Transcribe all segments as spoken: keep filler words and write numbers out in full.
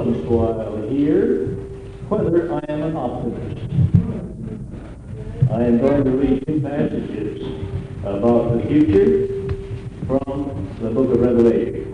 once in a while here whether I am an optimist. I am going to read two passages about the future from the book of Revelation.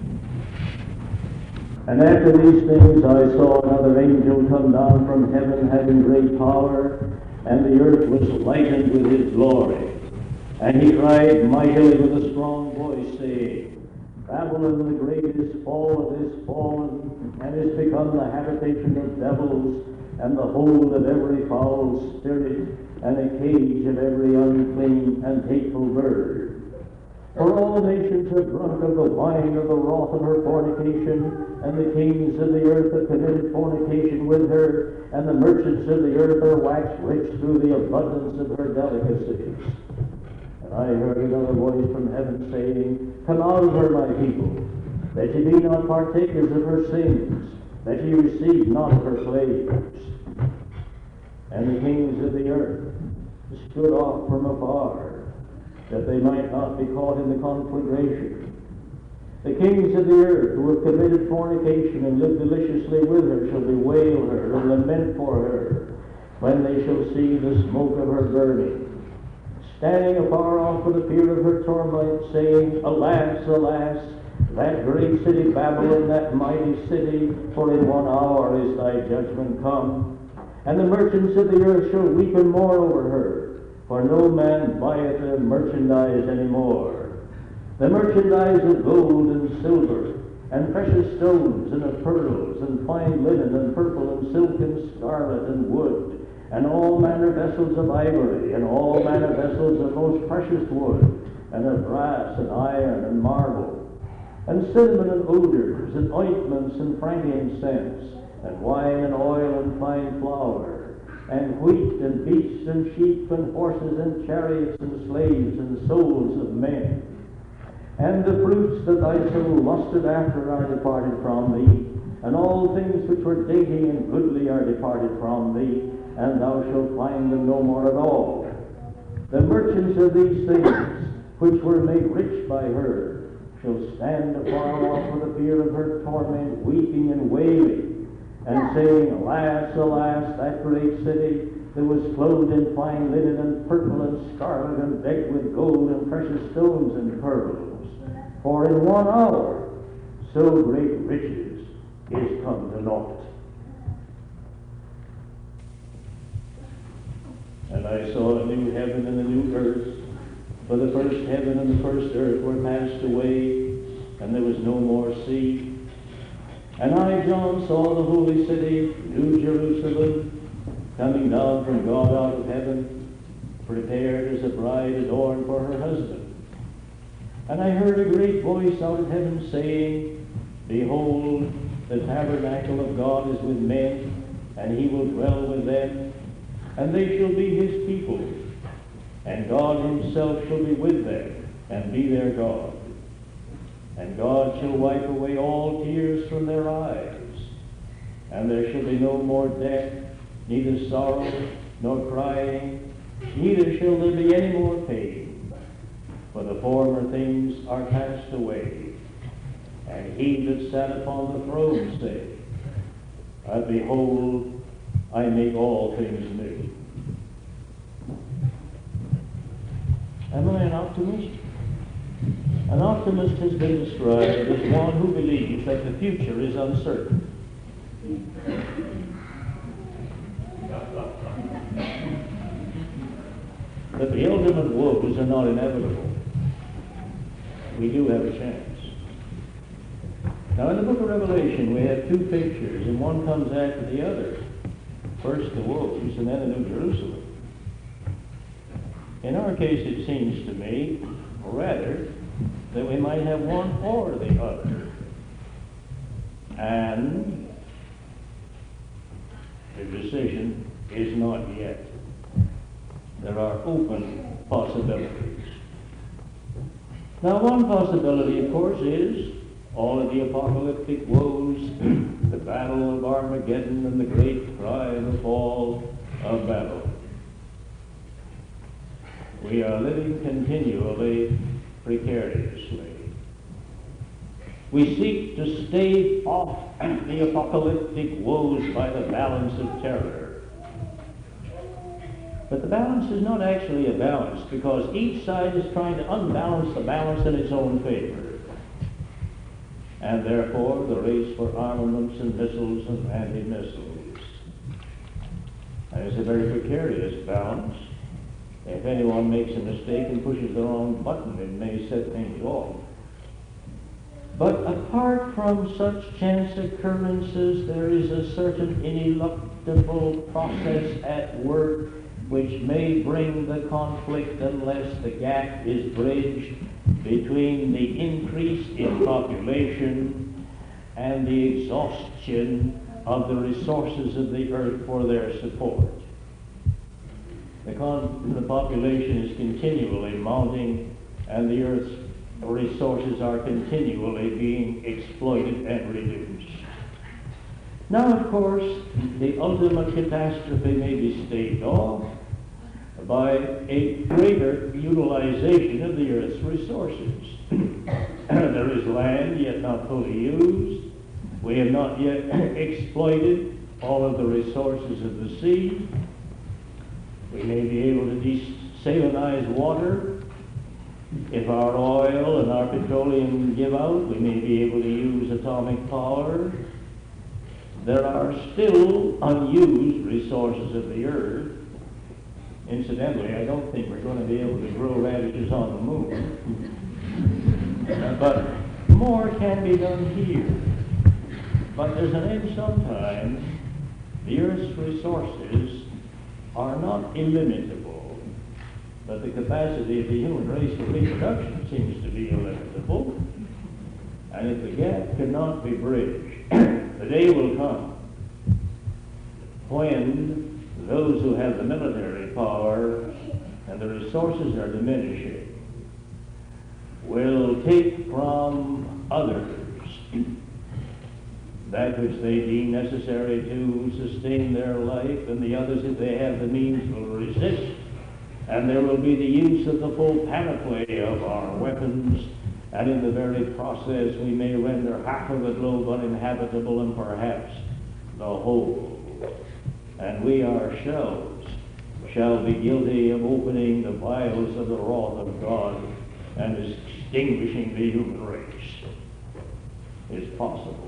And after these things I saw another angel come down from heaven, having great power, and the earth was lightened with his glory. And he cried mightily with a strong voice, saying, Babylon the great is fallen, is fallen, and is become the habitation of devils, and the hold of every foul spirit, and a cage of every unclean and hateful bird. For all nations have drunk of the wine of the wrath of her fornication, and the kings of the earth have committed fornication with her, and the merchants of the earth are waxed rich through the abundance of her delicacies. And I heard another voice from heaven saying, Come out of her, my people, that ye be not partakers of her sins, that ye receive not of her plagues. And the kings of the earth stood off from afar, that they might not be caught in the conflagration. The kings of the earth who have committed fornication and lived deliciously with her shall bewail her and lament for her when they shall see the smoke of her burning, standing afar off with the fear of her torment, saying, Alas, alas, that great city Babylon, that mighty city, for in one hour is thy judgment come. And the merchants of the earth shall weep and mourn over her, for no man buyeth their merchandise any more. The merchandise of gold and silver, and precious stones, and of pearls, and fine linen, and purple, and silk, and scarlet, and wood, and all manner vessels of ivory, and all manner vessels of most precious wood, and of brass, and iron, and marble, and cinnamon, and odors, and ointments, and frankincense, and wine, and oil, and fine flour, and wheat, and beasts, and sheep, and horses, and chariots, and slaves, and souls of men. And the fruits that thy soul lusted after are departed from thee, and all things which were dainty and goodly are departed from thee, and thou shalt find them no more at all. The merchants of these things, which were made rich by her, shall stand afar off for the fear of her torment, weeping and wailing, and saying, Alas, alas, that great city that was clothed in fine linen and purple and scarlet and decked with gold and precious stones and pearls. For in one hour so great riches is come to naught. And I saw a new heaven and a new earth, for the first heaven and the first earth were passed away, and there was no more sea. And I, John, saw the holy city, New Jerusalem, coming down from God out of heaven, prepared as a bride adorned for her husband. And I heard a great voice out of heaven saying, Behold, the tabernacle of God is with men, and he will dwell with them, and they shall be his people, and God himself shall be with them, and be their God. And God shall wipe away all tears from their eyes, and there shall be no more death, neither sorrow, nor crying, neither shall there be any more pain, for the former things are passed away. And he that sat upon the throne said, And behold, I make all things new. Am I an optimist? An optimist has been described as one who believes that the future is uncertain. That the ultimate woes are not inevitable. We do have a chance. Now in the book of Revelation we have two pictures, and one comes after the other. First the woes, and then the New Jerusalem. In our case it seems to me, or rather, that we might have one or the other. And the decision is not yet. There are open possibilities. Now one possibility, of course, is all of the apocalyptic woes, the battle of Armageddon, and the great cry of the fall of Babylon. We are living continually precariously. We seek to stave off the apocalyptic woes by the balance of terror. But the balance is not actually a balance, because each side is trying to unbalance the balance in its own favor. And therefore, the race for armaments and missiles and anti-missiles. And it's a very precarious balance. If anyone makes a mistake and pushes the wrong button, it may set things off. But apart from such chance occurrences, there is a certain ineluctable process at work which may bring the conflict unless the gap is bridged between the increase in population and the exhaustion of the resources of the earth for their support. The, con- the population is continually mounting, and the earth's resources are continually being exploited and reduced. Now, of course, the ultimate catastrophe may be staved off by a greater utilization of the earth's resources. There is land yet not fully used. We have not yet exploited all of the resources of the sea. We may be able to desalinize water. If our oil and our petroleum give out, we may be able to use atomic power. There are still unused resources of the earth. Incidentally, I don't think we're going to be able to grow radishes on the moon. Uh, but more can be done here. But there's an end sometime. The earth's resources are not illimitable, but the capacity of the human race for reproduction seems to be illimitable. And if the gap cannot be bridged, the day will come when those who have the military power and the resources are diminishing will take from others that which they deem necessary to sustain their life, and the others, if they have the means, will resist. And there will be the use of the full panoply of our weapons, and in the very process we may render half of the globe uninhabitable and perhaps the whole. And we ourselves shall be guilty of opening the vials of the wrath of God and extinguishing the human race. It's possible.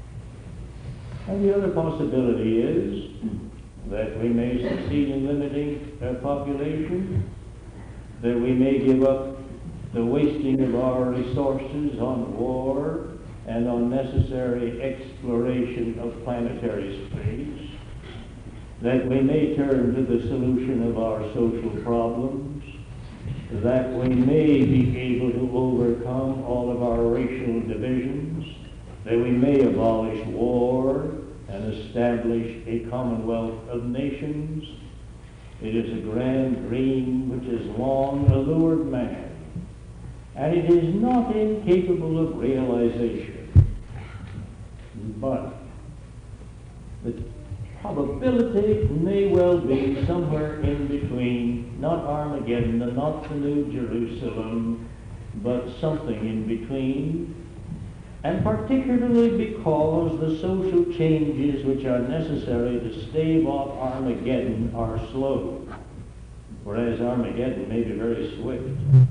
And the other possibility is that we may succeed in limiting our population, that we may give up the wasting of our resources on war and on necessary exploration of planetary space, that we may turn to the solution of our social problems, that we may be able to overcome all of our racial divisions, that we may abolish war and establish a commonwealth of nations. It is a grand dream which has long allured man, and it is not incapable of realization. But the probability may well be somewhere in between, not Armageddon and not the New Jerusalem, but something in between. And particularly because the social changes which are necessary to stave off Armageddon are slow, whereas Armageddon may be very swift.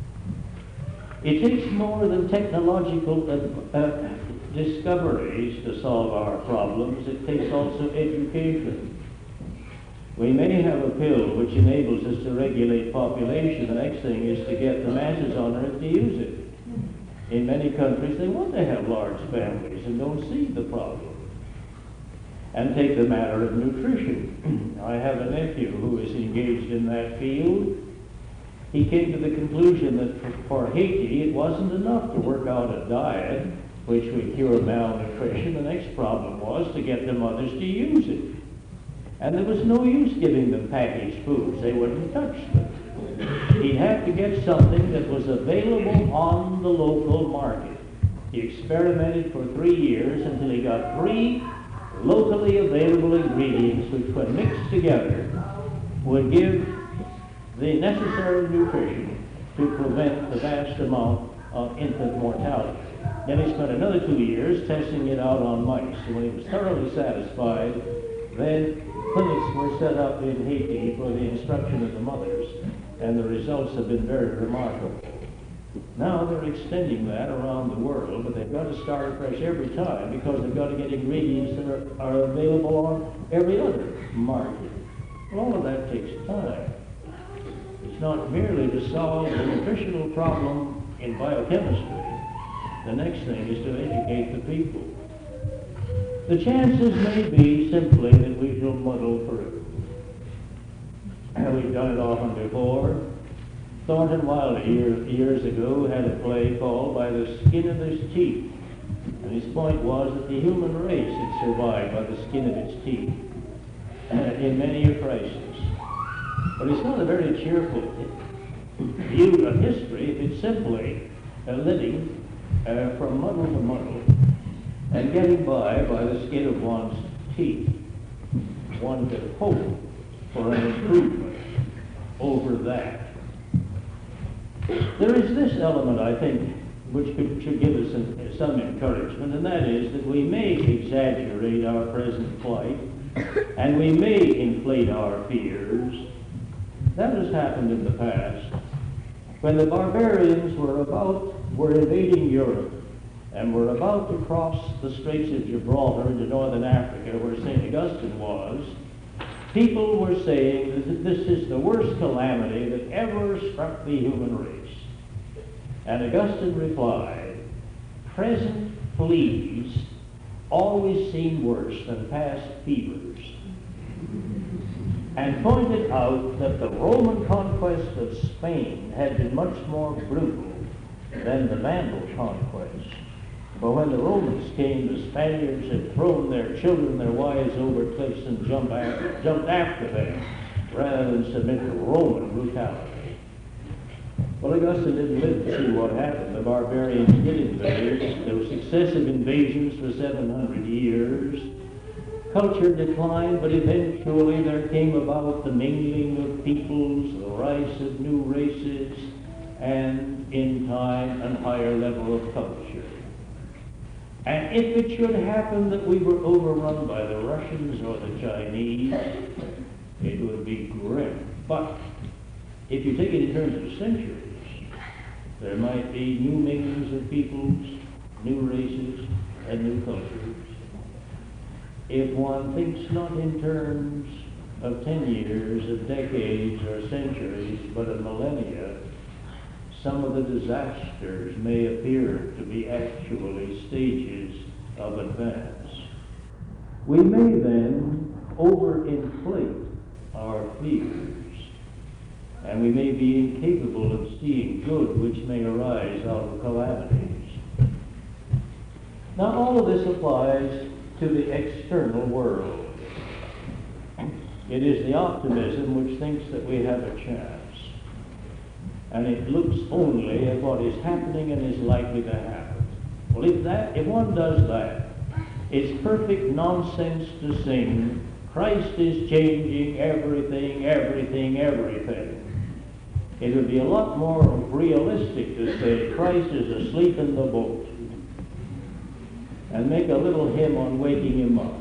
It takes more than technological uh, uh, discoveries to solve our problems. It takes also education. We may have a pill which enables us to regulate population. The next thing is to get the masses on earth to use it. In many countries, they want to have large families and don't see the problem. And take the matter of nutrition. I have a nephew who is engaged in that field. He came to the conclusion that for, for Haiti, it wasn't enough to work out a diet which would cure malnutrition. The next problem was to get the mothers to use it. And there was no use giving them packaged foods. They wouldn't touch them. He'd have to get something that was available on the local market. He experimented for three years until he got three locally available ingredients which, when mixed together, would give the necessary nutrition to prevent the vast amount of infant mortality. Then he spent another two years testing it out on mice. And when he was thoroughly satisfied, then clinics were set up in Haiti for the instruction of the mothers, and the results have been very remarkable. Now they're extending that around the world, but they've got to start afresh every time because they've got to get ingredients that are, are available on every other market. Well, all of that takes time. It's not merely to solve the nutritional problem in biochemistry. The next thing is to educate the people. The chances may be simply that we shall muddle through. We've done it often before. Thornton Wilder years, years ago had a play called By the Skin of His Teeth. And his point was that the human race had survived by the skin of its teeth in many a crisis. But it's not a very cheerful view of history if it's simply uh, living uh, from muddle to muddle and getting by by the skin of one's teeth. One could hope for an improvement over that. There is this element, I think, which could, should give us some, some encouragement, and that is that we may exaggerate our present plight, and we may inflate our fears. That has happened in the past. When the barbarians were about, were invading Europe, and were about to cross the Straits of Gibraltar into northern Africa, where Saint Augustine was, people were saying that this is the worst calamity that ever struck the human race. And Augustine replied, present fleas always seem worse than past fevers, and pointed out that the Roman conquest of Spain had been much more brutal than the Vandal conquest. But when the Romans came, the Spaniards had thrown their children, their wives over cliffs and jumped after, jumped after them rather than submit to Roman brutality. Well, Augustine didn't live to see what happened. The barbarians did invade. There were successive invasions for seven hundred years. Culture declined, but eventually there came about the mingling of peoples, the rise of new races, and in time, a higher level of culture. And if it should happen that we were overrun by the Russians or the Chinese, it would be grim. But if you take it in terms of centuries, there might be new minglings of peoples, new races, and new cultures. If one thinks not in terms of ten years, of decades, or centuries, but of millennia, some of the disasters may appear to be actually stages of advance. We may then overinflate our fears, and we may be incapable of seeing good which may arise out of calamities. Now, all of this applies to the external world. It is the optimism which thinks that we have a chance, and it looks only at what is happening and is likely to happen. Well, if that, if one does that, it's perfect nonsense to sing, Christ is changing everything, everything, everything. It would be a lot more realistic to say Christ is asleep in the boat and make a little hymn on waking him up.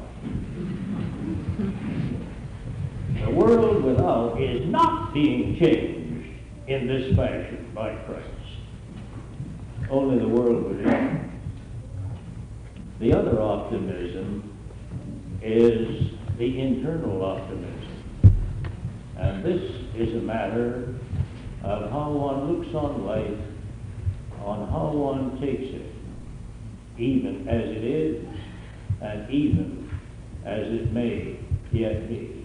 The world without is not being changed in this fashion by Christ. Only the world within. The other optimism is the internal optimism. And this is a matter of how one looks on life, on how one takes it, even as it is, and even as it may yet be.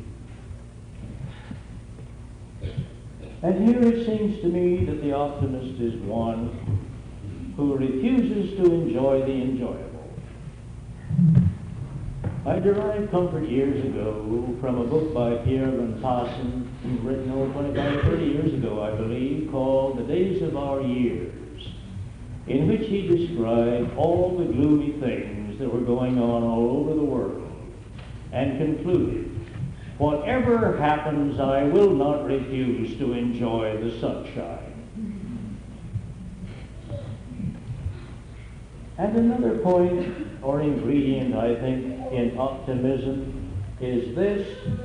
And here it seems to me that the optimist is one who refuses to enjoy the enjoyable. I derived comfort years ago from a book by Pierre Van Passen, written over twenty-five, thirty years ago, I believe, called The Days of Our Years, in which he described all the gloomy things that were going on all over the world, and concluded, whatever happens, I will not refuse to enjoy the sunshine. And another point or ingredient, I think, in optimism is this,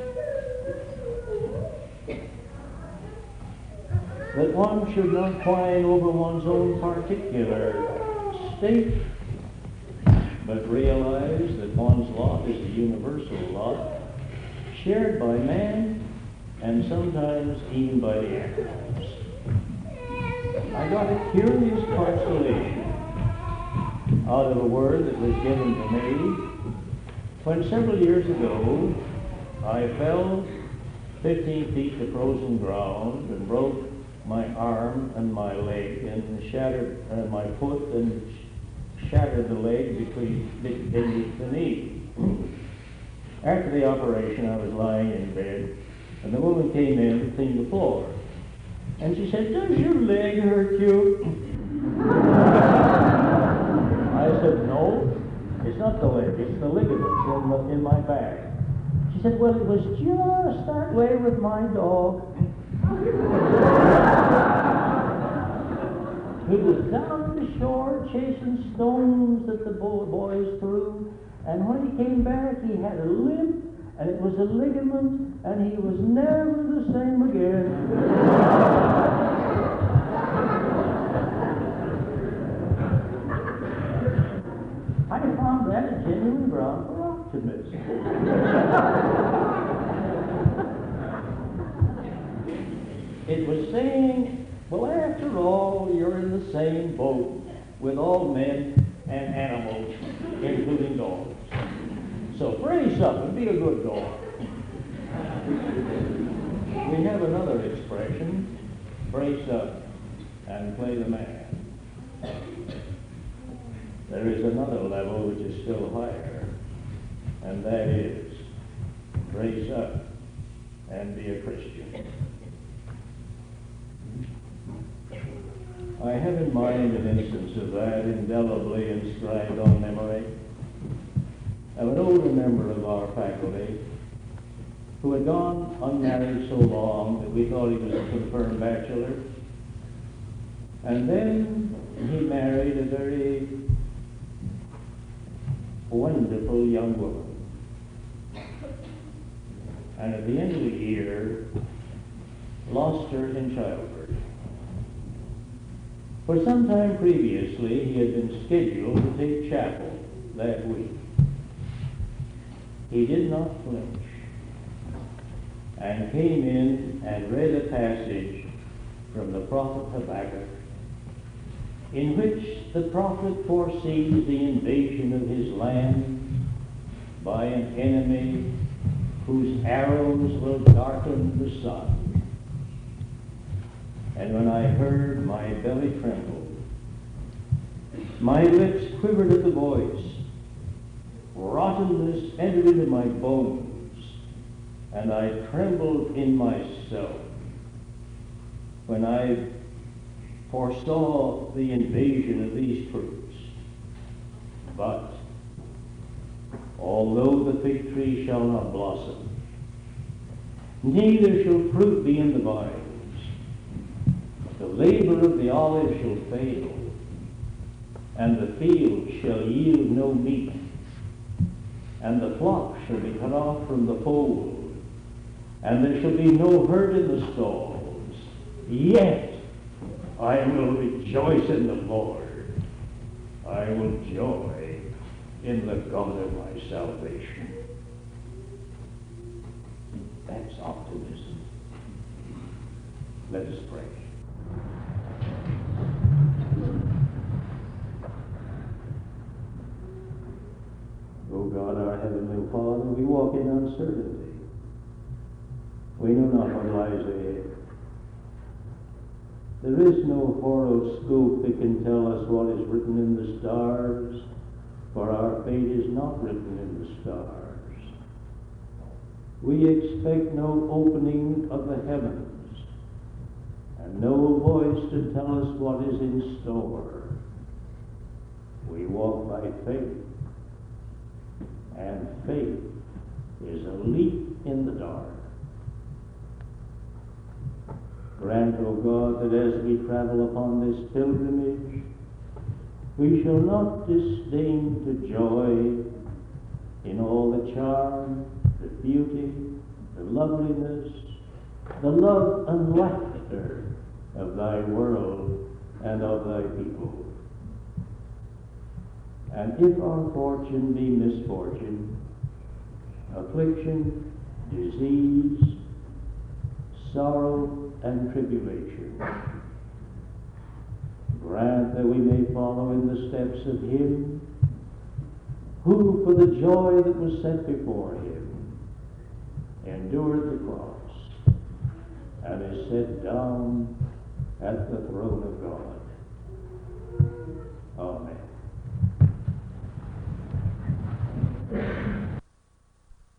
that one should not whine over one's own particular state, but realize that one's lot is a universal lot, shared by man, and sometimes even by the animals. I got a curious consolation out of a word that was given to me when several years ago I fell fifteen feet to frozen ground and broke my arm and my leg and shattered uh, my foot and sh- shattered the leg between beneath the knee. After the operation, I was lying in bed, and the woman came in to clean the floor. And she said, "Does your leg hurt you?" I said, "No, it's not the leg, it's the ligaments in, the, in my back." She said, "Well, it was just that way with my dog." He was down the shore chasing stones that the bo- boys threw, and when he came back, he had a limp, and it was a ligament, and he was never the same again. I found that a genuine ground for optimism. It was saying, well, after all, you're in the same boat with all men and animals, including dogs. So brace up and be a good dog. We have another expression, brace up and play the man. There is another level which is still higher, and that is brace up and be a Christian. I have in mind an instance of that indelibly inscribed on memory of an older member of our faculty who had gone unmarried so long that we thought he was a confirmed bachelor. And then he married a very wonderful young woman. And at the end of the year, lost her in childbirth. For some time previously, he had been scheduled to take chapel that week. He did not flinch and came in and read a passage from the prophet Habakkuk in which the prophet foresees the invasion of his land by an enemy whose arrows will darken the sun. And when I heard, my belly trembled. My lips quivered at the voice. Rottenness entered into my bones, and I trembled in myself when I foresaw the invasion of these troops. But although the fig tree shall not blossom, neither shall fruit be in the vine, the labor of the olive shall fail, and the field shall yield no meat, and the flock shall be cut off from the fold, and there shall be no herd in the stalls. Yet I will rejoice in the Lord. I will joy in the God of my salvation. That's optimism. Let us pray. O God, our Heavenly Father, we walk in uncertainty. We know not what lies ahead. There is no horoscope that can tell us what is written in the stars, for our fate is not written in the stars. We expect no opening of the heavens, and no voice to tell us what is in store. We walk by faith, and faith is a leap in the dark. Grant, O God, that as we travel upon this pilgrimage, We shall not disdain to joy in all the charm, the beauty, the loveliness, the love and laughter of thy world and of thy people. And if our fortune be misfortune, affliction, disease, sorrow, and tribulation, grant that we may follow in the steps of him who, for the joy that was set before him, endured the cross and is set down at the throne of God. Amen.